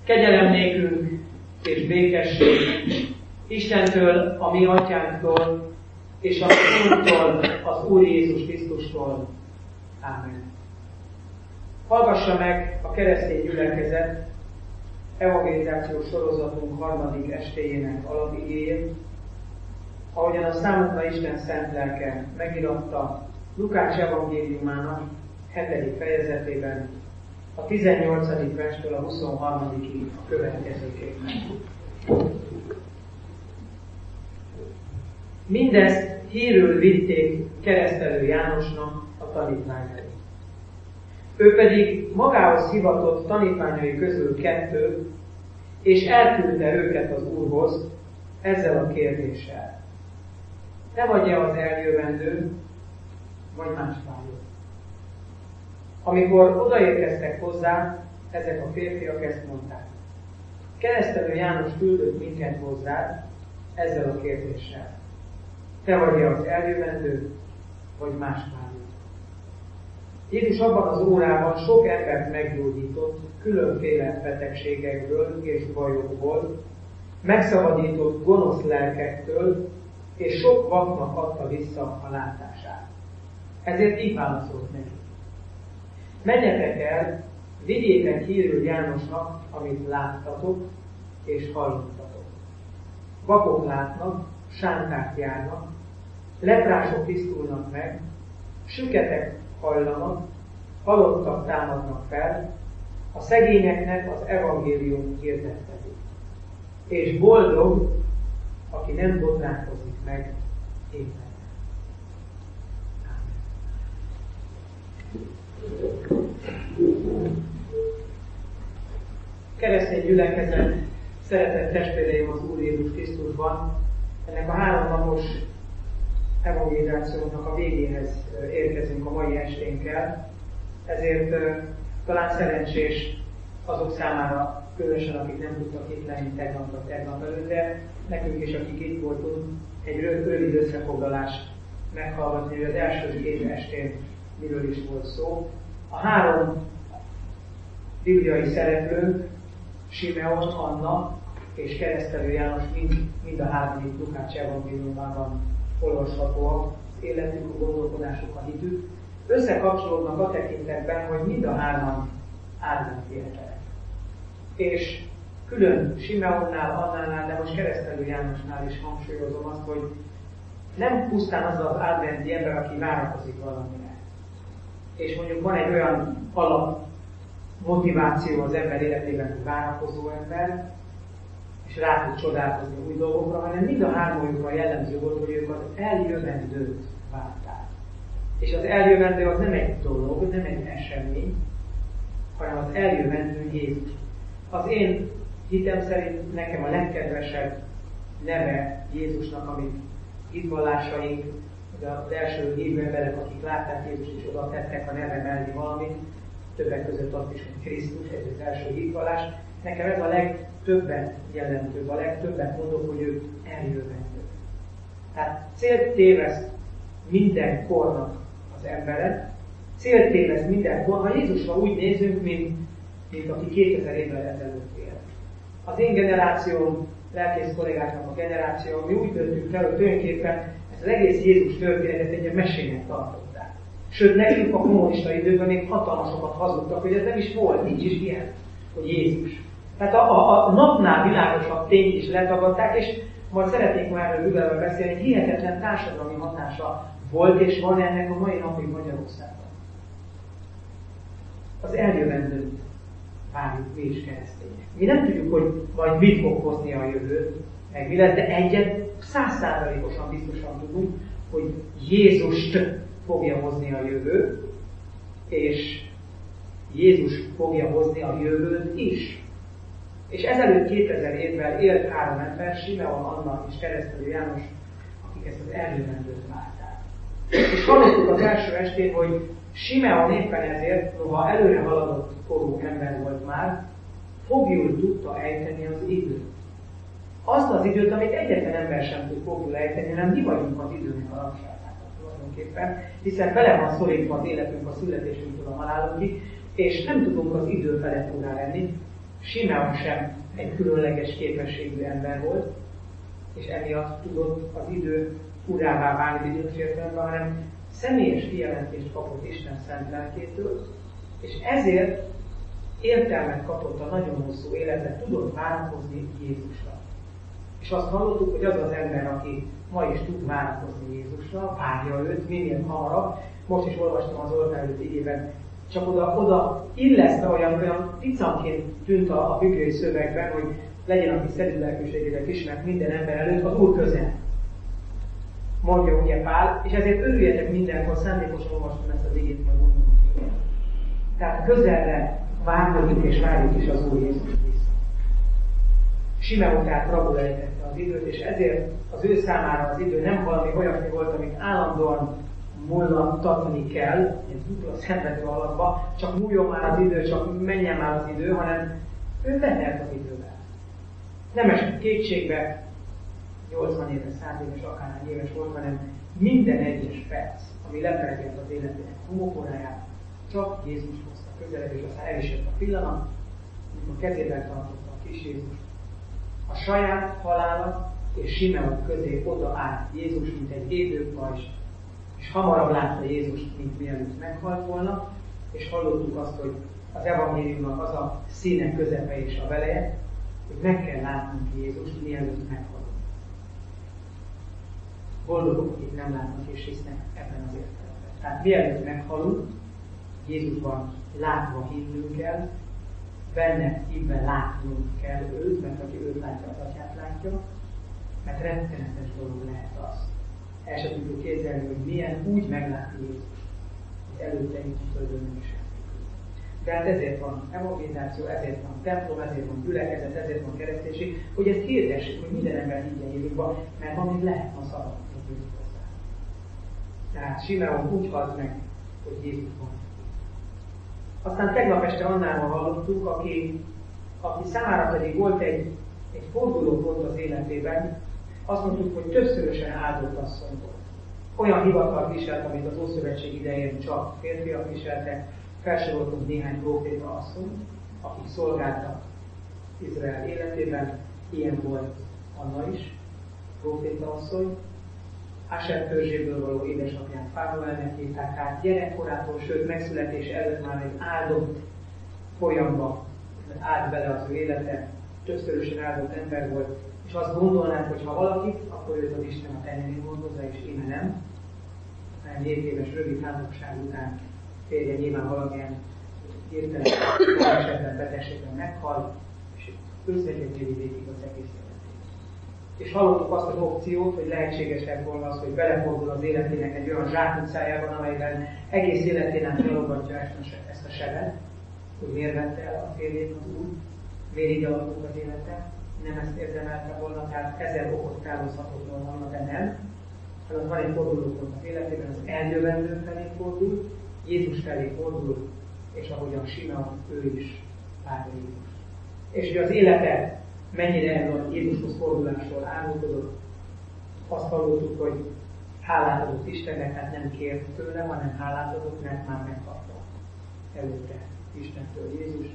Kegyelem nékünk és békesség Istentől, a mi atyánktól, és a Úrtól, az Úr Jézus Krisztustól. Ámen. Hallgassa meg a keresztény gyülekezet evangelizációs sorozatunk harmadik estéjének alapigéjét, ahogyan a számunkra Isten szent lelke megiratta Lukács evangéliumának 7. fejezetében, a 18. verstől a 23. a következőképpen. Mindezt hírül vitték Keresztelő Jánosnak a tanítványai. Ő pedig magához hivatott tanítványai közül 2, és elküldte őket az Úrhoz ezzel a kérdéssel. Te vagy-e az eljövendő, vagy más várjuk? Amikor odaérkeztek hozzá, ezek a férfiak ezt mondták. Keresztelő János küldött minket hozzád ezzel a kérdéssel. Te vagy-e az eljövendő, vagy más várjuk? Jézus abban az órában sok embert meggyógyított különféle betegségekből és bajokból, megszabadított gonosz lelkektől, és sok vaknak adta vissza a látását. Ezért így válaszolt neki. Menjetek el, vigyétek hírül Jánosnak, amit láttatok és hallottatok. Vakok látnak, sánták járnak, leprások tisztulnak meg, süketek hallanak, halottak támadnak fel, a szegényeknek az evangélium hirdettetik. És boldog, aki nem botránkozik meg életben. Keresztény gyülekezet, szeretett testvéreim az Úr Jézus Krisztusban, ennek a 3 napos evangelizációnak a végéhez érkezünk a mai esténkkel, ezért talán szerencsés azok számára, különösen akik nem tudtak itt lenni tegnap előtt, de nekünk is, akik itt voltunk, egy rövid összefoglalást meghallgatni, hogy az első 2 estén miről is volt szó. A 3 bibliai szereplőnk, Simeon, Anna és Keresztelő János mind a 3 Lukács evangéliumában olvashatóak, az életük, a gondolkodásuk, a hitük, összekapcsolódnak a tekintetben, hogy mind a 3 adventéltek. És külön Simeonnál, Annánál, de most Keresztelő Jánosnál is hangsúlyozom azt, hogy nem pusztán az az adventi ember, aki várakozik valamire. És mondjuk van egy olyan alap motiváció az ember életében, hogy várakozó ember, és rá tud csodálkozni új dolgokra, hanem mind a 3-jukra jellemző volt, hogy ők az eljövendőt várták. És az eljövendő az nem egy dolog, nem egy esemény, hanem az eljövendő Jézus. Az én hitem szerint nekem a legkedvesebb neve Jézusnak, amit hitvallásaink, az első hívő emberek, akik látták Jézust és oda tettek a neve mellé valamit, többek között azt is, hogy Krisztus, ez az első hitvallás. Nekem ez a legtöbbet jelentőbb, a legtöbbet mondok, hogy ő eljövendő. Tehát célt téveszt minden kornak az emberek, célt téveszt minden kor, ha Jézusra úgy nézünk, mint aki 2000 évvel ezelőtt élt. Az én generációm, lelkész kollégáknak a generáció, mi úgy döntünk fel, hogy tulajdonképpen ezt az egész Jézus történetet egy mesének tartották. Sőt, nekünk a kommunista időben még hatalmasokat hazudtak, hogy ez nem is volt, nincs is ilyen, hogy Jézus. Tehát a napnál világosabb tényt is letagadták, és majd szeretnék már erről bővebben beszélni, hogy hihetetlen társadalmi hatása volt és van ennek a mai napig Magyarországon. Az eljövendőt várjuk mi is keresztények. Mi nem tudjuk, hogy majd mit fog hozni a jövő, meg mi lesz, de egyet 100%-osan biztosan tudunk, hogy Jézust fogja hozni a jövő, és Jézus fogja hozni a jövőt is. És ezelőtt 2000 évvel élt 3 ember, Simeon, Anna és Keresztelő János, akik ezt az eljövendőt várták. És hallottuk az első estén, hogy Simeon éppen ezért, noha előre haladott korú ember volt már, foglyul tudta ejteni az időt. Azt az időt, amit egyetlen ember sem tud foglyul ejteni, hanem mi vagyunk az időnek a rabságában tulajdonképpen, hiszen bele van szorítva az életünk a születésünktől a halálunkig, és nem tudunk az idő felett urá lenni. Simeon sem egy különleges képességű ember volt, és emiatt tudott az idő urává válni bizonyos értelemben, hanem személyes kijelentést kapott Isten szent lelkétől, és ezért értelmet kapott a nagyon hosszú életet, tudott várakozni Jézusra. És azt hallottuk, hogy az az ember, aki ma is tud várakozni Jézusra, várja őt minél hamarabb. Most is olvastam az oltár előtt igében, csak oda illesztve olyan ticamként tűnt a bibliai szövegben, hogy legyen, aki szedő lelkűségével ismert minden ember előtt, az Úr közel. Mondja ugye Pál, és ezért örüljetek mindenkor, szándékosan olvastam ezt az igét, majd mondom. Tehát közelre várjuk és várjuk is az Úr Jézus vissza. Simeon tehát rabul ejtette az időt, és ezért az ő számára az idő nem valami olyasmi volt, amit állandóan mullantatni kell, egy dupla szenvedő alapba, csak múljon már az idő, csak menjen már az idő, hanem ő bennelt az idővel. Nem esett kétségbe, 80 éves, 100 éves, akárhány éves volt, hanem minden egyes perc, ami lepergett az életének homokóráját, csak Jézus hozta közelebb, és aztán el is jött a pillanat, amikor kezében tartotta a kis Jézus. A saját halála és Simeon közé oda állt Jézus, mint egy édőpajzs, és hamarabb látta Jézust, mint mielőtt meghalt volna, és hallottuk azt, hogy az evangéliumnak az a színe, közepe és a veleje, hogy meg kell látnunk Jézust, mielőtt meghalunk. Boldogok, akik nem látnak és hisznek ebben az értelemben. Tehát mielőtt meghalunk, Jézusban látva hinnünk kell, benne hívve látnunk kell őt, mert aki őt látja, az Atyát látja, mert rettenetes dolog lehet az. El sem tudjuk képzelni, hogy milyen úgy meglátni Jézus, hogy előtte itt a földön nem is de hát ezért van evangelizáció, ezért van templom, ezért van gyülekezet, ezért van kereszténység, hogy ezt hirdessük, hogy minden ember higgyen Jézusba, mert van, még lehet ma szabad, hogy Jézus hozzá. Tehát Simeon úgy halt meg, hogy Jézus van. Aztán tegnap este Annáról hallottuk, aki számára pedig volt egy fordulópont az életében, azt mondtuk, hogy többszörösen áldott asszony volt. Olyan hivatalt viselt, amit az Ószövetség idején csak férfiak viseltek, felsoroltunk néhány próféta asszonyt, akik szolgáltak Izrael életében, ilyen volt Anna is, próféta asszony, Áser törzséből való édesapját Fánuelnek hívták át, gyerekkorától, sőt megszületése előtt már egy áldott folyamba állt bele az ő élete, többszörösen áldott ember volt, és azt gondolnánk, hogy ha valakit, akkor őt az Isten a tenyerén gondozza, és íme nem. Egy 7 éves rövid házasság után férje nyilván valamilyen hirtelen esetben betegségben meghal, és összegyedjéli végig az egész életét. És hallottuk azt az opciót, hogy lehetséges lett volna az, hogy belefordul az életének egy olyan zsákutcájában, amelyben egész életén át gyalogatja ezt a sebet, hogy miért vette el a férjét az Úr, miért így alakult az élete, nem ezt érdemelte volna, tehát 1000 okot felhozhatott volna, de nem. hanem van egy fordulópont az életében, az eljövendő felé fordul, Jézus felé fordul, és ahogyan Simeon, ő is várja Jézus. És hogy az élete mennyire a Jézushoz fordulásról árulkodott, azt hallottuk, hogy hálát adott Istennek, hát nem kért tőle, hanem hálát adott, mert már megkapta előtte Istentől Jézus,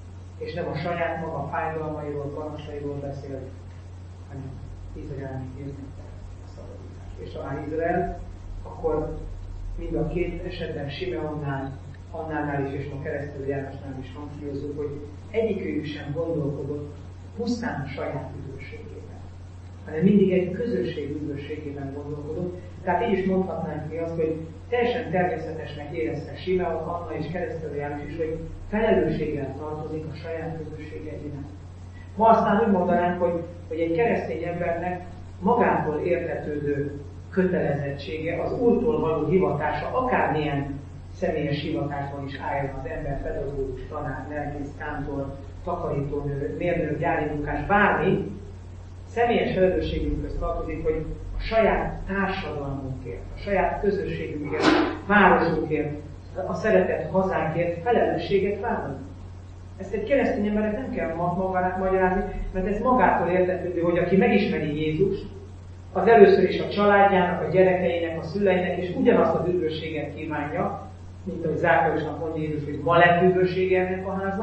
és nem a saját maga fájdalmairól, panaszairól beszélt, hanem Izraelnek értette a szabadulást. És ha már Izrael, akkor mind a két esetben Simeonnál, Annánál is és a keresztelő Jánosnál is hangsúlyozunk, hogy egyikőjük sem gondolkodott pusztán a saját üdvösségében, hanem mindig egy közösség üdvösségében gondolkodott. Tehát így is mondhatnánk mi azt, hogy teljesen természetesnek érezte Simeon, Anna és keresztelő János is, hogy felelősséggel tartozik a saját közössége iránt. Ma aztán úgy mondanánk, hogy egy keresztény embernek magától értetődő kötelezettsége, az Úrtól való hivatása, akármilyen személyes hivatásban is álljon az ember, pedagógus, tanár, lelkész, kántor, takarítónő, mérnök, gyári munkás, bármi, személyes felelősségünkhöz tartozik, hogy a saját társadalmunkért, a saját közösségünkért, városunkért, a szeretett hazánkért felelősséget vállalni. Ezt egy keresztény embernek nem kell magának magyarázni, mert ez magától értetődő, hogy aki megismeri Jézust, az először is a családjának, a gyerekeinek, a szüleinek, és ugyanazt az üdvösséget kívánja, mint ahogy Zákariusnak mondja Jézus, hogy ma lett üdvössége ennek a háznak,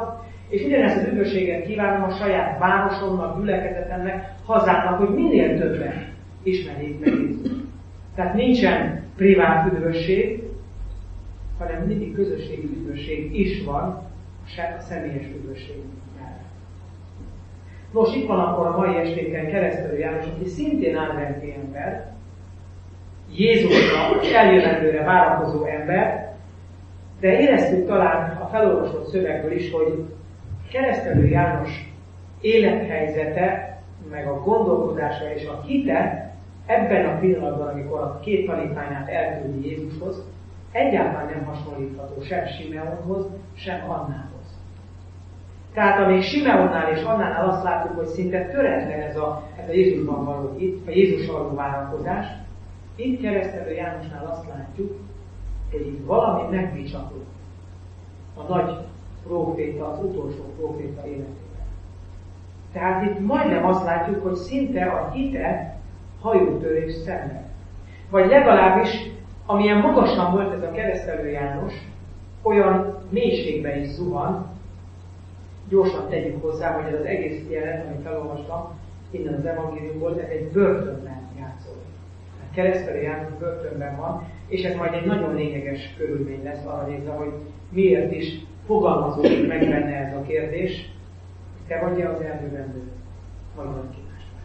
És ugyanezt az üdvösséget kívánom a saját városomnak, gyülekezetemnek, hazámnak, hogy minél többen ismerjék meg Jézust. Tehát nincsen privát üdvösség, hanem mindig közösségi üdvösség is van a személyes üdvösség mellett. Nos, itt van akkor a mai estéken Keresztelő János, aki szintén adventi ember, Jézusra és eljövendőre várakozó ember, de éreztük talán a felolvasott szövegből is, hogy Keresztelő János élethelyzete, meg a gondolkodása és a hite ebben a pillanatban, amikor a két tanítványát elküldi Jézushoz, egyáltalán nem hasonlítható sem Simeonhoz, sem Annához. Tehát amíg Simeonnál és Annánál azt látjuk, hogy szinte töretlen ez a Jézusban való hit, a Jézusra való várakozás, itt Keresztelő Jánosnál azt látjuk, hogy itt valami megbicsakló a nagy próféta, az utolsó próféta életében. Tehát itt majdnem azt látjuk, hogy szinte a hite hajótörés szenved. Vagy legalábbis, amilyen magasan volt ez a Keresztelő János, olyan mélységbe is zuhan. Gyorsan tegyük hozzá, hogy ez az egész jelenet, amit felolvastam, innen az evangéliumból, ez egy börtönben játszódik. A Keresztelő János börtönben van, és ez majd egy nagyon lényeges körülmény lesz arra nézve, hogy miért is fogalmazódik meg benne ez a kérdés. Te vagy az eljövendő, vagy valaki más vagy.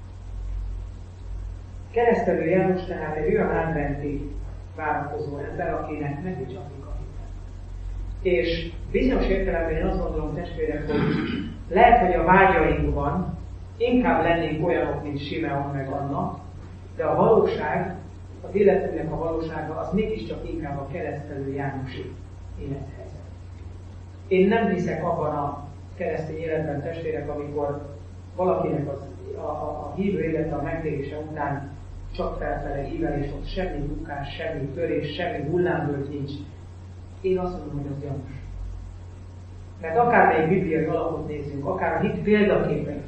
Keresztelő János tehát egy olyan adventi várakozó ember, akinek megbicsaklik a hitet. És bizonyos értelemben én azt gondolom, testvérek, hogy lehet, hogy a vágyainkban inkább lennénk olyanok, mint Simeon meg Anna, de a valóság, az életünknek a valósága az mégiscsak inkább a Keresztelő Jánosi élethelyzet. Én nem hiszek abban a keresztény életben, testvérek, amikor valakinek a hívő élete a megtérése után csak felfele ível, és ott semmi bukás, semmi törés, semmi hullámvölgy nincs. Én azt mondom, hogy az gyanús. Mert akármelyik bibliai alapot nézzünk, akár a hit példaképek,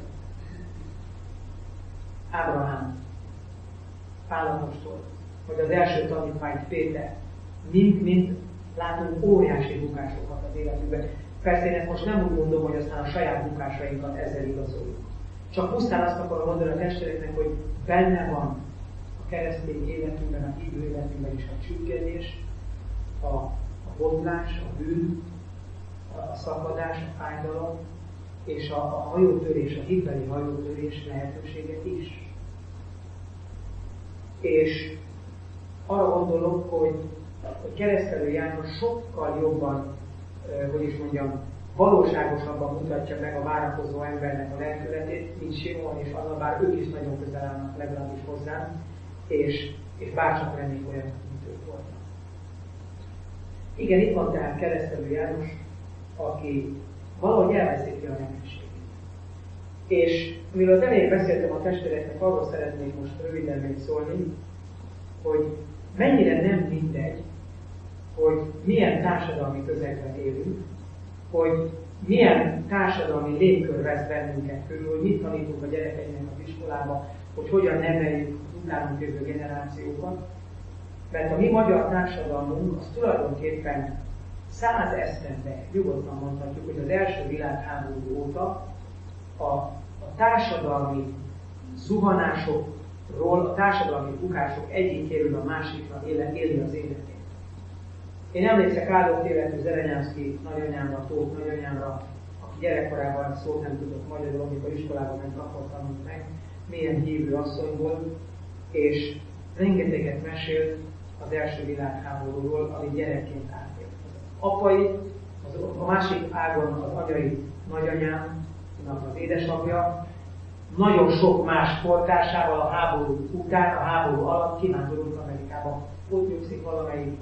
Ábrahám, Pál apostol, vagy az első tanítvány Péter, mind látunk óriási bukásokat az életükben. Persze én ezt most nem úgy mondom, hogy aztán a saját bukásainkat ezzel igazoljuk. Csak pusztán azt akarom mondani a testvéreknek, hogy benne van a keresztény életünkben, a hívő életünkben is a csüggedés, a botlás, a bűn, a szakadás, a fájdalom, és a hajótörés, a hitbeli hajótörés lehetőséget is. És arra gondolok, hogy Keresztelő János sokkal jobban, valóságosabban mutatja meg a várakozó embernek a lelkületét, mint Simon és Anna, bár ők is nagyon közel állnak legalábbis hozzám, és bárcsak lennék olyan, mint ők voltak. Igen, itt van tehát Keresztelő János, aki valahogy elveszíti a reménységét. És mivel az elején beszéltem a testvéreknek, arról szeretnék most röviden még szólni, hogy mennyire nem mindegy, hogy milyen társadalmi közegben élünk, hogy milyen társadalmi légkör vesz bennünket körül, hogy mit tanítunk a gyerekeinknek az iskolába, hogy hogyan neveljük az utánunk jövő generációkat. Mert a mi magyar társadalmunk az tulajdonképpen 100 esztendbe nyugodtan mondhatjuk, hogy az első világháború óta a társadalmi zuhanásokról, a társadalmi bukások egyikéről a másikra éli az életét. Én emlékszek áldott életű Zerenyánszky nagyanyámra, Tóth nagyanyámra, aki gyerekkorában szót nem tudott magyarul, amikor iskolában ment, akkor tanult meg, milyen hívő asszony volt, és rengeteget mesélt az első világháborúról, ami gyerekként átélt. Apai, a másik ágon az anyai nagyanyámnak az édesapja, nagyon sok más kortársával a háború után, a háború alatt kivándorult Amerikába. Ott nyugszik valamelyik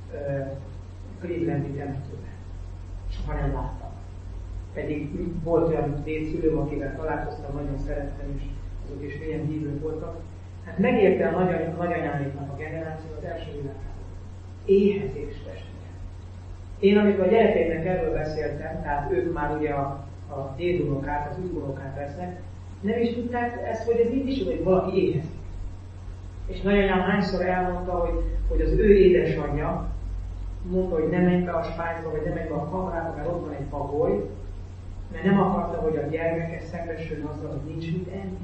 Clevelandi temetőben. Soha nem láttam. Pedig volt olyan dédszülőm, akivel találkoztam, nagyon szerettem, és azok is milyen hívők voltak. Hát megérte a nagyanyáméknak a generáció az első világháború. Éhezés, testvérem. Én amikor a gyerekeimnek erről beszéltem, tehát ők már ugye a dédunokát, az újunokát vesznek, nem is tudták ezt, hogy ez így is, hogy valaki éhezik. És nagyanyám hányszor elmondta, hogy az ő édesanyja mondta, hogy nem menj be a spájzba, vagy nem menj be a kamerába, mert ott van egy pagoly, Mert nem akarta, hogy a gyermeke szembesüljön azzal, hogy nincs mit enni.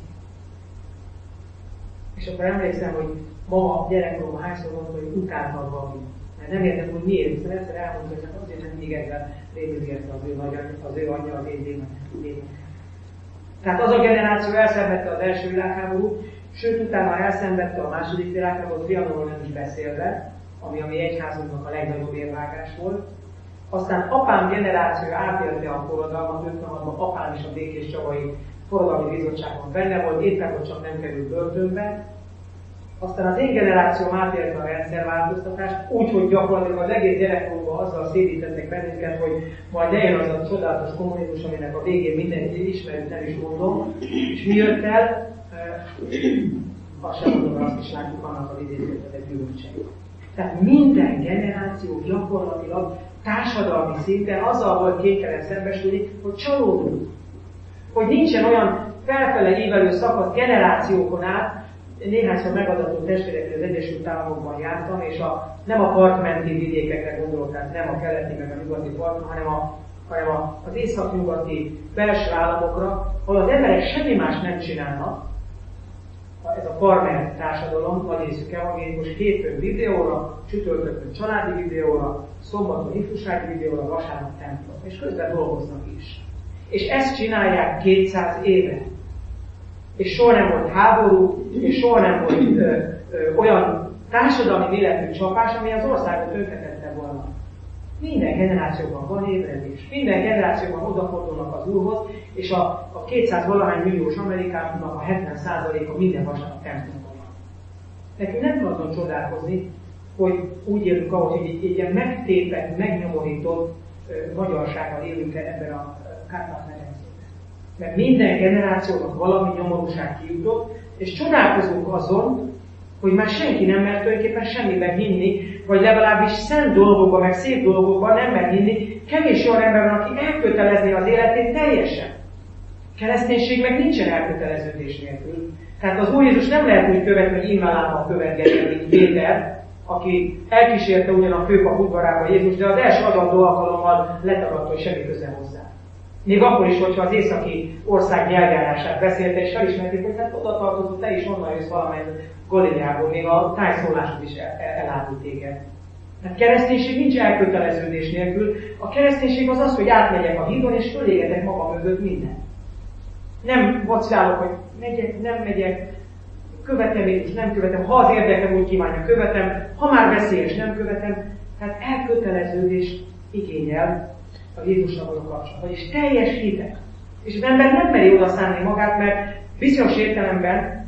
És akkor emlékszem, hogy mama gyerekkoromban hányszor mondta, hogy utálta a babit. Mert nem értem, hogy miért, hiszen egyszer elmondta, hogy azért nem még ezzel rémizgette az ő anyja az én démen. Tehát az a generáció elszenvedte az első világháborút, sőt utána elszenvedte a második világháborút, Trianonról nem is beszélve, ami a mi egyházunknak a legnagyobb érvágás volt. Aztán apám generáció átélte a forradalmat, 56-ban apám is a Békés Csabai Forradalmi Bizottságban benne volt, éppen hogy csak nem került börtönbe. Aztán az én generációm átélte a rendszerváltoztatást, úgyhogy gyakorlatilag az egész gyerekkorunkban azzal szédítettek bennünket, hogy majd eljön az a csodálatos kommunizmus, aminek a végén mindenki ismerjük, nem is mondom. És mi jött el? Azt sem mondom, azt is látjuk annak az idézőt, egy gyümölcsei. Tehát minden generáció gyakorlatilag társadalmi szinten azzal volt kénytelen szembesülni, hogy csalódunk. Hogy nincsen olyan felfele ívelő szakasz generációkon át. Néhányszor megadatott testvérekkel az Egyesült Államokban jártam, és nem a partmenti vidékekre gondolok, tehát nem a keleti meg a nyugati parton, hanem az észak-nyugati belső államokra, ahol az emberek semmi más nem csinálnak. Ez a farmer társadalom, nagy részük evangélikus, hétfőn videóra, csütörtökön családi videóra, szombaton ifjúsági videóra, vasárnap templom, és közben dolgoznak is. És ezt csinálják 200 éve. És soha nem volt háború, és soha nem volt olyan társadalmi életű csapás, ami az országot tönkretette volna. Minden generációban van ébredés, minden generációban odafordulnak az Úrhoz, és a 200 valahány milliós Amerikának a 70%-a minden vasárnap templomban van. Nekünk nem kell azon csodálkozni, hogy úgy élünk, ahogy egy ilyen megtépett, megnyomorított magyarsággal élünk ebben a Kárpát-medencében. Mert minden generációnak valami nyomorúság kijutott, és csodálkozunk azon, hogy már senki nem mer tulajdonképpen semmiben hinni, vagy legalábbis szent dolgokban, meg szép dolgokban nem mer hinni. Kevés olyan ember van, aki elkötelezné az életét teljesen. Kereszténység meg nincsen elköteleződés nélkül. Tehát az Úr Jézus nem lehet úgy követni, hogy immálámmal követgetni, mint Péter, aki elkísérte ugyan a főpap udvarába Jézus, de az első adandó alkalommal letagadta, hogy semmi köze hozzá. Még akkor is, hogyha az északi ország nyelvjárását beszélte, és felismerték, hogy hát oda tartozott, te is onnan jössz valamely Galileából, még a tájszólásod is elárult téged. Tehát kereszténység nincs elköteleződés nélkül. A kereszténység az az, hogy átmegyek a hídon, és fölégetek maga mögött mindent. Nem vacilálok, hogy megyek, nem megyek, követem én is, nem követem, ha az érdekem úgy kívánja, követem, ha már veszélyes, nem követem. Tehát elköteleződés igényel a Jézusnak való kapcsolat, vagyis teljes hitet. És az ember nem meri oda szánni magát, mert bizonyos értelemben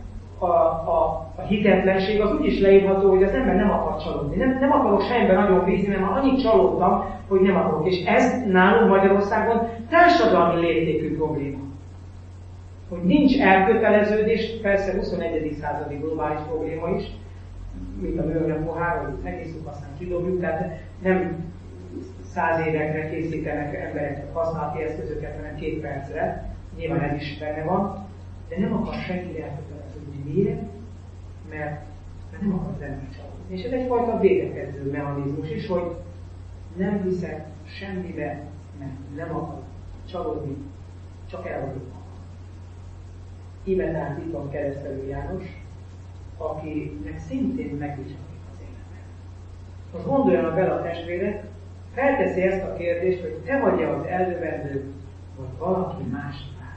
a hitetlenség az úgy is leírható, hogy az ember nem akar csalódni. Nem akarok semmiben nagyon bízni, mert már annyit csalódtam, hogy nem akarok. És ez nálunk Magyarországon társadalmi léptékű probléma. Hogy nincs elköteleződés, persze 21. századi globális probléma is, mint a műanyag pohár, hogy megisszuk, aztán kidobjuk, tehát nem 100 évekre készítenek emberek használati eszközöket, hanem 2 percre. Nyilván ez is benne van, de nem akar senki elköteleződni. Miért? Mert nem akar az ember csalódni. És ez egyfajta védekező mechanizmus is, hogy nem hiszek semmibe, mert nem akar csalódni, csak elvadjuk. Íme tehát itt van Keresztelő János, akinek szintén megvizsgáljuk az életet. Most gondoljanak bele a testvérek, felteszi ezt a kérdést, hogy te vagy-e az eljövendő, vagy valaki más vár.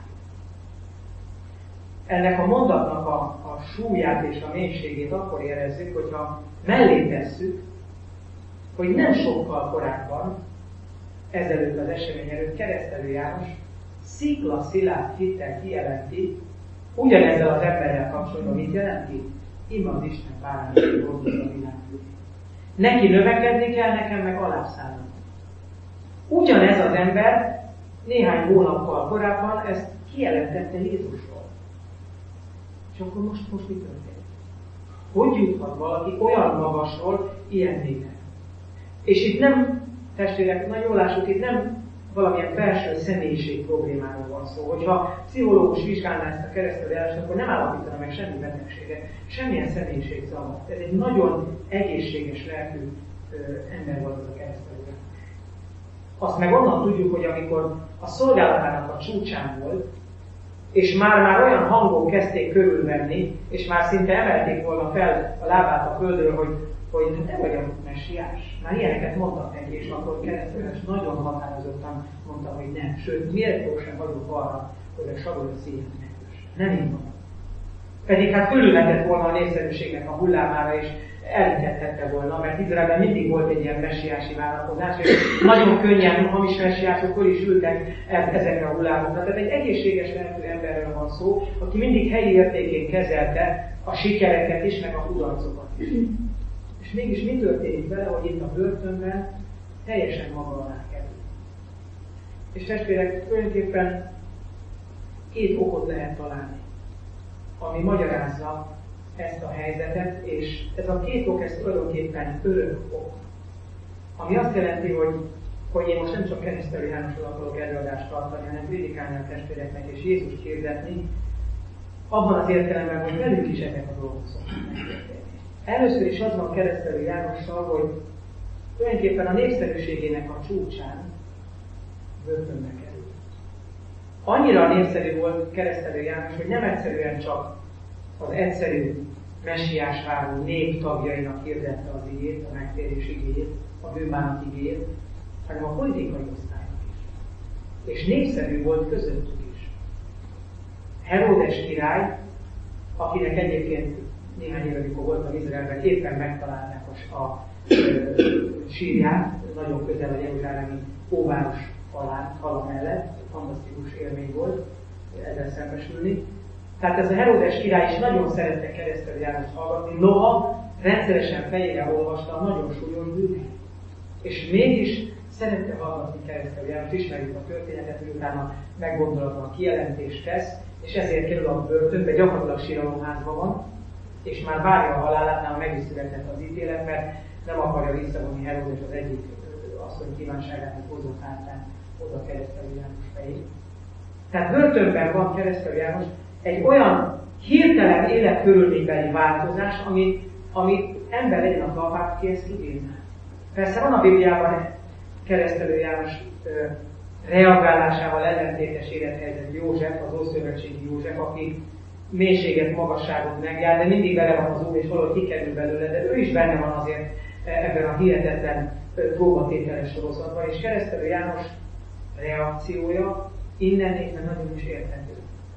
Ennek a mondatnak a súlyát és a mélységét akkor érezzük, hogyha mellé tesszük, hogy nem sokkal korábban, ezelőtt az esemény előtt Keresztelő János szikla szilárd hittel kijelenti, ugyanezzel az emberrel kapcsolatban mit jelenti? Íme az Isten bárányos hordozza a világ. Neki növekedni kell, nekem meg alászállni. Ugyanez az ember néhány hónappal korábban ezt kijelentette Jézusról. És akkor most mi történik? Hogy juthat valaki olyan magasról ilyen véget? És itt nem, testvérek, nagyon lássuk, itt nem valamilyen belső személyiség problémáról van szó. Hogyha pszichológus vizsgálná ezt a Keresztelő Jánost, akkor nem állapítana meg semmi betegséget, semmilyen személyiségzavart. Ez egy nagyon egészséges lelkű ember volt az a Keresztelő János. Azt meg onnan tudjuk, hogy amikor a szolgálatának a csúcsán volt, és már olyan hangok kezdték körülvenni, és már szinte emelték volna fel a lábát a földről, hogy te vagy a messiás. Már ilyeneket mondtak neki, és akkor keresztül nagyon határozottan mondta, hogy nem. Sőt, méltó sem vagyok arra, hogy a sagolyos szíjat megkösse. Nem én van. Pedig hát körülhetett volna a népszerűségnek a hullámára, és elhitethette volna, mert Izraelben mindig volt egy ilyen messiási várakozás, és nagyon könnyen hamis messiások is ültek ezekre a hullámokra. Tehát egy egészséges lelkű emberről van szó, aki mindig helyi értékén kezelte a sikereket is, meg a kudarcokat is. És mégis mi történik vele, hogy itt a börtönben teljesen maga alá kerül. És testvérek, tulajdonképpen 2 okot lehet találni, ami magyarázza ezt a helyzetet, és ez a 2 ok, ez tulajdonképpen örök ok. Ami azt jelenti, hogy én most nem csak Keresztelő Jánosról akarok előadást tartani, hanem prédikálni a testvéreknek és Jézust hirdetni, abban az értelemben, hogy velük is ezek a dolgok szoktak megtörténni. Először is az van Keresztelő Jánossal, hogy tulajdonképpen a népszerűségének a csúcsán börtönbe került. Annyira népszerű volt Keresztelő János, hogy nem egyszerűen csak az egyszerű messiás váró nép tagjainak hirdette az igét, a megtérés igéjét, a bűnbánat igéjét, hanem a politikai osztálynak is. És népszerű volt közöttük is. Heródes király, akinek egyébként néhány éve, amikor voltam Izraelben, éppen megtalálták a sírját, nagyon közel a jeruzsálemi óváros fala mellett, fantasztikus élmény volt ezzel szembesülni. Tehát ez a Heródes király is nagyon szerette Keresztelő Jánost hallgatni, noha rendszeresen fejére olvasta a nagyon súlyos bűnét. És mégis szerette hallgatni Keresztelő Jánost, ismerjük a történetet, hogy utána meggondolatlan kijelentést tesz, és ezért kerül a börtönbe, gyakorlatilag síralomházban van, és már várja a halálát, meg is született az ítélet, mert nem akarja visszavonni Heródes az egyik asszony kívánságát, hogy hozott átán oda Keresztelő János fejét. Tehát börtönben van Keresztelő János egy olyan hirtelen életkörülménybeli változás, ami ember legyen a talpát, aki ezt kibírná. Persze van a Bibliában Keresztelő János reagálásával ellentétes élethelyzet József, az ószövetségi József, aki mélységet, magasságot megjár, de mindig bele van az Úr, és valahogy kikerül belőle, de ő is benne van azért ebben a hihetetlen próbatételes sorozatban, és Keresztelő János reakciója innen nézve nagyon is érthető.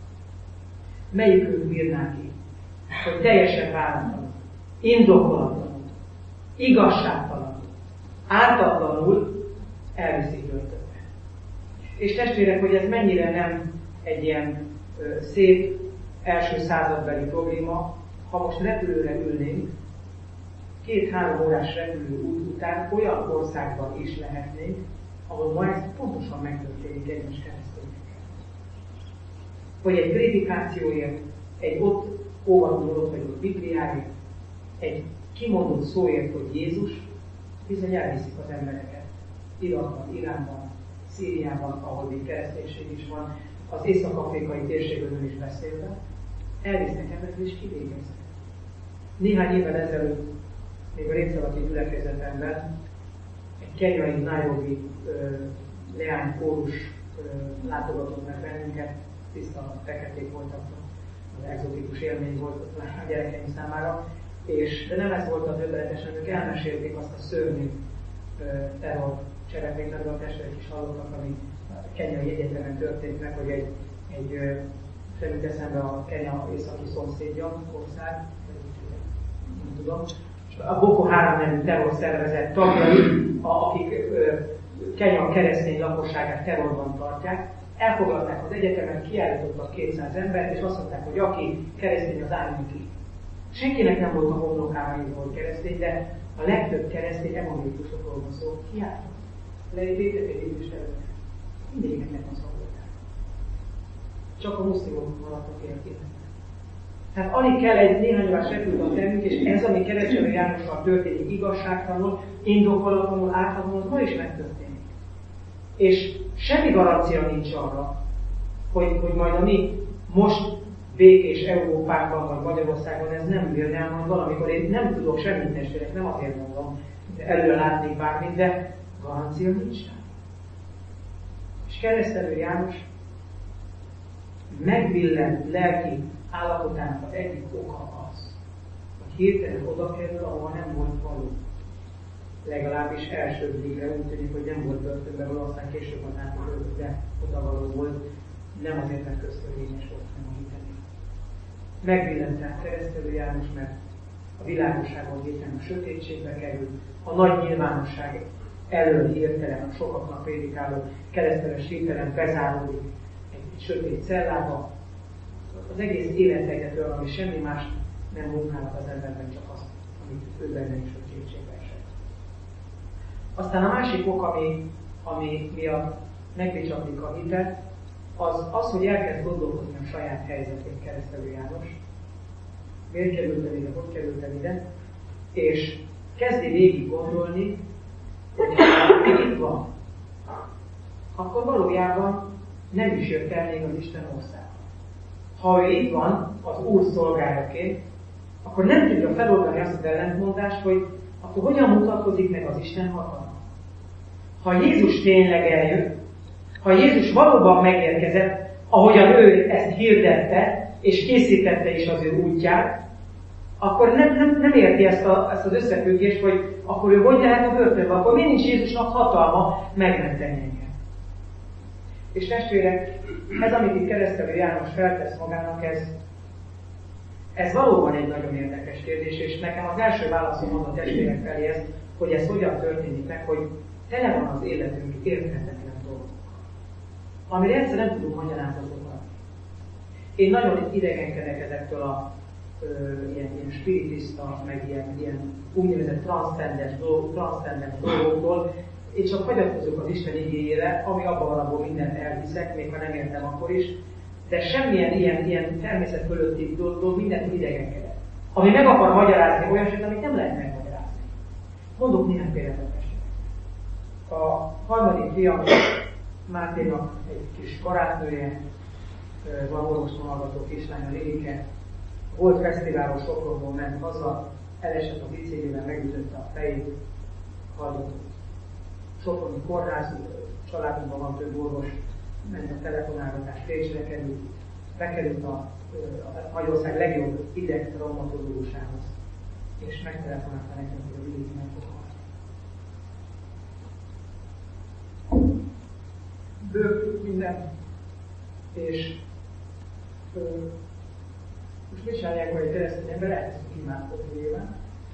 Melyikük bírná ki, hogy teljesen váratlanul, indokolatlanul, igazságtalanul, ártatlanul elviszik börtönbe. És testvérek, hogy ez mennyire nem egy ilyen szép első századbeli probléma, ha most repülőre ülnénk, 2-3 órás repülő út után olyan országban is lehetnénk, ahol ma ez pontosan megtörténik egyes keresztényekkel. Hogy egy prédikációért, egy ott olvasott vagy ott Bibliáért, egy kimondott szóért, hogy Jézus, bizony elviszik az embereket. Irakban, Iránban, Szíriában, ahol még kereszténység is van, az észak-afrikai térségről is beszélve, elvisznek embereket és kivégeznek. Néhány évvel ezelőtt, még a Rétszalati gyülekezetemben, egy kenyai Nairobi leánykórus látogatott meg bennünket, tiszta feketék voltak, az egzotikus élmény volt a gyerekeim számára, de nem ez volt a döbbenetesen, ők elmesélték azt a szörnyű terror cselekményt, amiről a testvérek is hallottak, ami a kenyai egyetemen történt meg, hogy egy felült eszembe a Kenya északi szomszédja, ország, nem tudom, a Boko Haram nevű terrorszervezet tagjai, akik Kenya keresztény lakosságát terrorban tartják, elfoglalták az egyetemet, kiállítottak 200 embert, és azt mondták, hogy aki keresztény, az álljon ki. Senkinek nem volt a homlokában, hogy keresztény, de a legtöbb keresztény evangélikusokról van szó, kiálltak. Lépítettek egy Jézus előtt. Mindegyiknek a szolgálták. Csak a muszlimok maradtak értéknek. Tehát alig kell egy néhány órás repülőt tennünk, és ez, ami Keresztelő Jánossal történik igazságtalanul, indokolatlanul, ártatlanul, ma is megtörténik. És semmi garancia nincs arra, hogy majd a mi most békés Európában vagy Magyarországon ez nem jön el, majd valamikor én nem tudok semmit testvérek, nem azért mondom, előre látnék bármit, de garancia nincs rá. Keresztelő János megvillent lelki állapotának az egyik oka az, hogy hirtelen oda kerül, ahol nem volt való. Legalábbis első végre úgy tűnik, hogy nem volt börtönben való, aztán később az átadott, de oda való volt, nem azért, mert köztörvényes volt, hanem a hiteni. Megvillent tehát Keresztelő János, mert a világosságon hirtelen a sötétségbe kerül, a nagy nyilvánosság elől hirtelen a sokaknak prédikáló kereszteles hirtelen bezáródik egy sötét cellába. Az egész életegyetől, ami semmi más nem munkálhat az emberben, csak azt, amit ő benne is sötétségbe esett. Aztán a másik ok, ami miatt megbicsaklik a hitet, az, hogy elkezd gondolkodni a saját helyzetén Keresztelő János. Miért kerültem ide, hogy kerültem ide? És kezdi végig gondolni, hogy ha itt van, akkor valójában nem is jött el még az Isten országa. Ha ő itt van, az Úr szolgájaként, akkor nem tudja feloldani azt az ellentmondást, hogy akkor hogyan mutatkozik meg az Isten hatalma. Ha Jézus tényleg eljött, ha Jézus valóban megérkezett, ahogyan ő ezt hirdette, és készítette is az ő útját, akkor nem érti ezt az összefüggést, hogy akkor ő hogy lehet a börtönben, akkor miért nincs Jézusnak hatalma megmenteni engem. És testvérek, ez, amit itt Keresztelő János feltesz magának, ez valóban egy nagyon érdekes kérdés, és nekem az első válaszom a testvérek felé ez, hogy ez hogyan történik meg, hogy tele van az életünk érthetetlen dolgokkal, amire egyszer nem tudunk magyarázatot adni. Én nagyon idegenkedek ezektől a ilyen spiritista, meg ilyen úgynevezett transzcendens dolgoktól. Én csak hagyatkozok az Isten igéjére, ami abban van, abból mindent elhiszek, még ha nem értem akkor is, de semmilyen ilyen természet fölötti dolog mindent idegenkedek. Ami meg akar magyarázni olyasmit, amit nem lehet megmagyarázni. Mondok néhány példát. A harmadik fiam, Máténak egy kis barátnője, van orvostan hallgató kislánya, Lilike, volt fesztiválon Sopronból ment haza, elesett a biciklivel, megütötte a fejét, hallott. Soproni kórház, családunkban van több orvos, ment a telefonálgatás, Pécsre került, bekerült a Magyarország legjobb ideg-traumatológusához, és megtelefonálta nekem, hogy a Lilike meg fog halni. Bőrtük minden, és most mit csinálják, hogy egy keresztény ember elkezdünk imádkozni nyilván,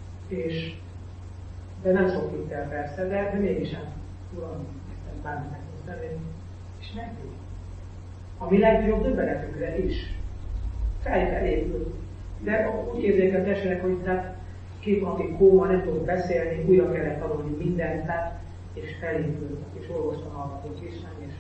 de nem sok hittel persze, de mégis hát, Uram, Isten bármit meg tudsz tenni, és megtudjuk. A mi legnagyobb döbbenetünkre is felépült. De úgy érzék a testvérek, hogy tehát 2 napig kóma, nem tudok beszélni, újra kellett tanulni mindent, és felépült a kis orvostan hallgató kislány, és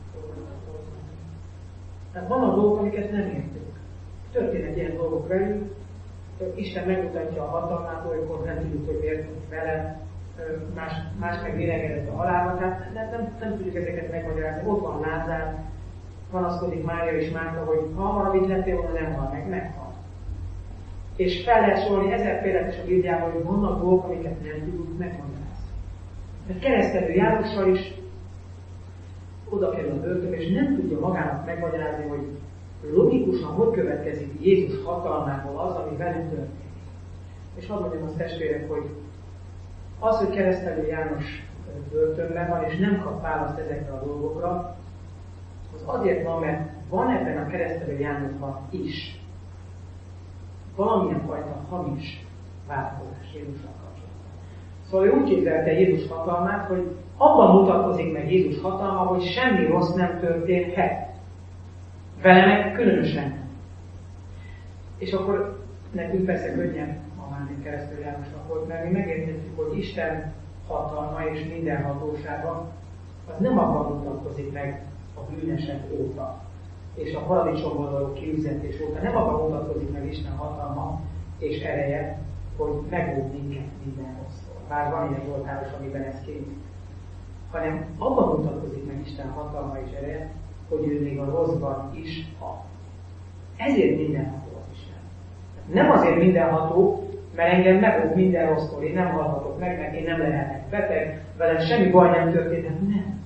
tehát vannak dolgok, amiket nem értünk. Történnek ilyen dolgok velünk, Isten megmutatja a hatalmát, olykor nem tudjuk, hogy miért vele, más meg vélegedett a halálba, tehát nem tudjuk ezeket megmagyarázni. Ott van Lázár, panaszkodik Mária és Márta, hogy ha hamarabb itt lettél volna, nem hal meg, meghal. És fel lehet sorolni 1000 példát is a Bibliában, hogy vannak dolgok, amiket nem tudjuk megmagyarázni. Mert Keresztelő Jánossal is oda kerül a börtönbe, és nem tudja magának megmagyarázni, hogy logikusan hogy következik Jézus hatalmából az, ami velünk történik. És hadd mondjam azt testvérek, hogy az, hogy Keresztelő János börtönben van, és nem kap választ ezekre a dolgokra, az azért van, mert van ebben a Keresztelő Jánosban is valamilyen fajta hamis várakozás Jézussal kapcsolatban. Szóval ő úgy képzelte Jézus hatalmát, hogy abban mutatkozik meg Jézus hatalma, hogy semmi rossz nem történhet. Vele meg különösen. És akkor nekünk persze könnyebb, ha már még Keresztelő Jánosnak volt, mert mi megértettük, hogy Isten hatalma és mindenhatósága az nem abban mutatkozik meg a bűnesek óta, és a paradicsomból való kiüzetés óta, nem abban mutatkozik meg Isten hatalma és ereje, hogy megóv minket minden rossztól. Bár van ilyen voltáros, amiben ez kész. Hanem abban mutatkozik meg Isten hatalma és ereje, hogy ő még a rosszban is hat. Ezért mindenható az Isten. Nem azért mindenható, mert engem megóv minden rossztól, én nem halhatok meg én nem lehetek beteg, velem semmi baj nem történhet, nem.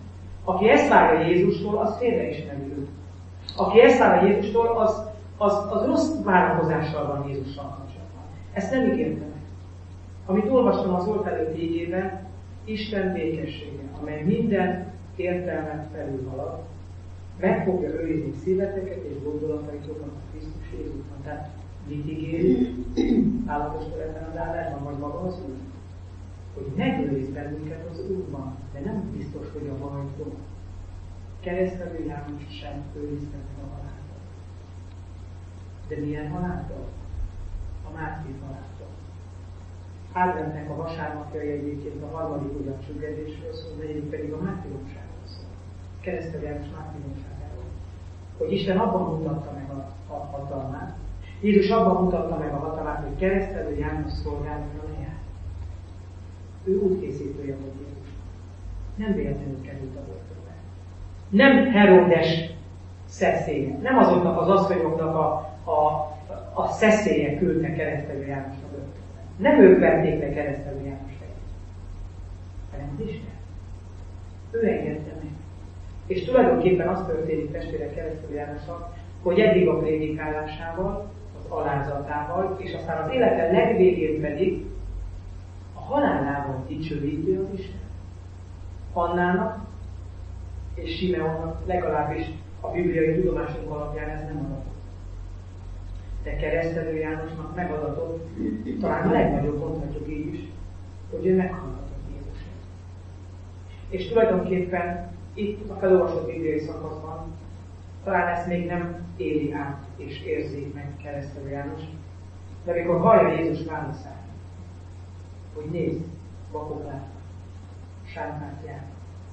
Aki ezt várja Jézustól, az félreismeri őt. Aki ezt várja Jézustól, az rossz várakozással van Jézussal kapcsolatban. Ezt nem ígérte meg. Amit olvastam az Zsolt előtti igében, Isten békessége, amely minden értelmet felülhalad, meg fogja őrizni szíveteket és gondolataitokat a Krisztus Jézusban. Tehát mit ígérünk? Állapostól ebben az állásban, vagy maga az Úr? Hogy megőriz bennünket az Úrban, de nem biztos, hogy a valójában. Keresztelő János sem őrizte meg a haláltól. De milyen haláltól? A mártír haláltól. Adventnek a vasárnapjai egyébként a harmadik ugyan csüggedésről szól, de egyébként pedig a mártíromságról szól. Keresztelő János mártíromságáról. Hogy Isten abban mutatta meg a hatalmát, Jézus abban mutatta meg a hatalmát, hogy Keresztelő János szolgálatra lejár. Ő útkészítője volt Jézus. Nem véletlenül került a börtönbe. Nem Heródes szeszélye. Nem azoknak az asszonyoknak a szeszélye küldte Keresztelő Jánost a börtönbe. Nem ők vették le Keresztelő János fejét, hanem az Isten. Ő engedte meg. És tulajdonképpen az történik testvérek Keresztelő Jánosnak, hogy eddig a prédikálásával, az alázatával, és aztán az élete legvégén pedig a halálával dicsőíti az Isten. Annának és Simeonnak legalábbis a bibliai tudomásunk alapján ez nem adatott. De Keresztelő Jánosnak megadatott, talán a legnagyobb, mondhatjuk így is, hogy ő meghallgatott Jézusért. És tulajdonképpen itt a felolvasott bibliai szakaszban talán ezt még nem éli át és érzi meg Keresztelő János, de amikor hallja Jézus válaszát, hogy nézd, vakok látnak, sánták járnak,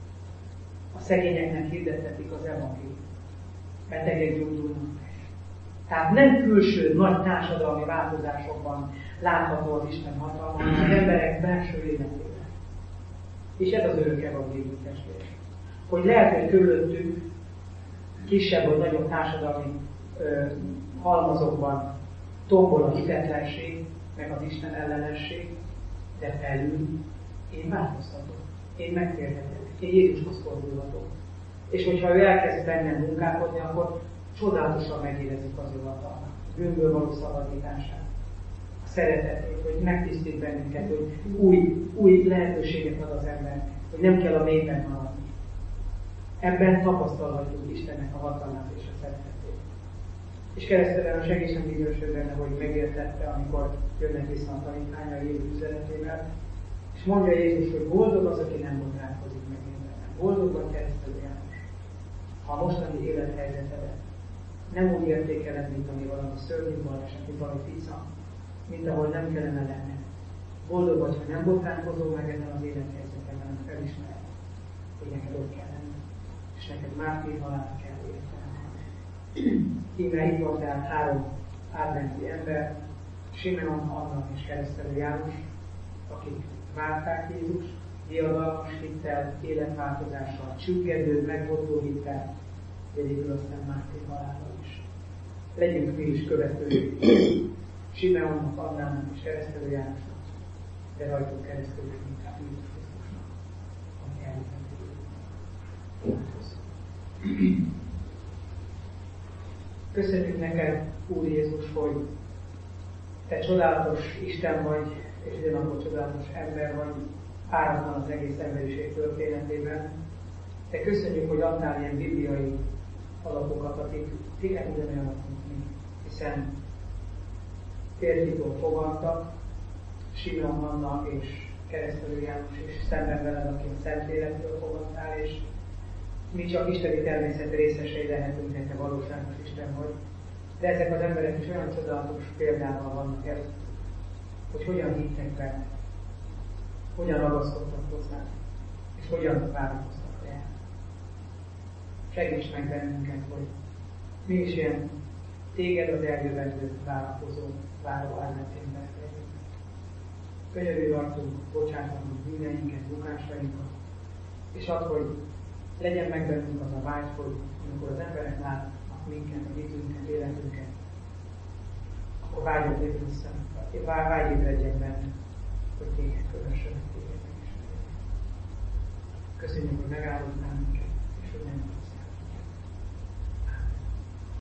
a szegényeknek hirdettetik az evangéliumot, betegek gyógyulnak meg. Tehát nem külső nagy társadalmi változásokban látható az Isten hatalma, hanem az emberek belső életében. És ez az örök evangélium testvérek. Hogy lehet, hogy körülöttünk kisebb vagy nagyobb társadalmi halmazokban tombol a hitetlenség, meg az Isten ellenesség, de felül én változtatok, én megtérhetek, én Jézushoz fordulhatok. És hogyha ő elkezd bennem munkálkodni, akkor csodálatosan megérezzük az ő hatalmát, a bűnből való szabadítását, a szeretetét, hogy megtisztít bennünket, hogy új lehetőséget ad az embernek, hogy nem kell a mélyben maradni. Ebben tapasztalhatjuk Istennek a hatalmát és a szeretetét. És Keresztelő segítsen idősöd benne, hogy megértette, amikor jönnek vissza a tanítványai Jézus üzenetével, és mondja Jézus, hogy boldog az, aki nem botránkozik meg mindenben. Boldog vagy Keresztelő János, ha a mostani élethelyzetedet nem úgy értékeled, mint ami valami szörnyű baleset, mint valami pica, mint ahol nem kellene lenned. Boldog vagy, ha nem botránkozol meg ezen az élethelyzeten, hanem felismered, hogy neked ott kell lenni, és neked mártír halált kell értelni. Íme itt volt tehát 3 adventi ember, Simeon, Anna és Keresztelő János, akik várták Jézust, diadalmas hittel, életváltozással, csüggedő, megboldó hittel, végül aztán mártír halállal is. Legyünk mi is követői Simeonnak, Annának és Keresztelő Jánosnak, de rajtunk keresztül inkább Jézus Krisztusnak, ami elviteti. Köszönjük neked, Úr Jézus, hogy te csodálatos Isten vagy, és ugyanakkor csodálatos ember vagy, páratlan az egész emberiség történetében. De köszönjük, hogy adtál ilyen bibliai alapokat, akik tényleg ugyanolyanok, mint mi, hiszen férfitól fogadtak, Simeon, Anna és Keresztelő János, és szemben veled, aki a Szentlélektől fogadtál, és mi csak isteni természet részesei lehetünk, hogy te valóságos Isten vagy. De ezek az emberek is olyan csodálatos példával vannak el, hogy hogyan hittek benne, hogyan ragaszkodtak hozzá, és hogyan várakoztak rá. Segíts meg bennünket, hogy mi is ilyen téged az eljövendő várakozó, váró adventében legyünk. Könyörülj rajtunk, bocsátatunk bűneinket, bukásainkat, és add, hogy legyen meg bennünk az a vágy, hogy amikor az emberek látnak minket, a hitünket, életünket, akkor vágy ébredjen benne, hogy téged kövessenek, téged megismerjenek. Köszönjük, hogy megállodtál minket. Amen.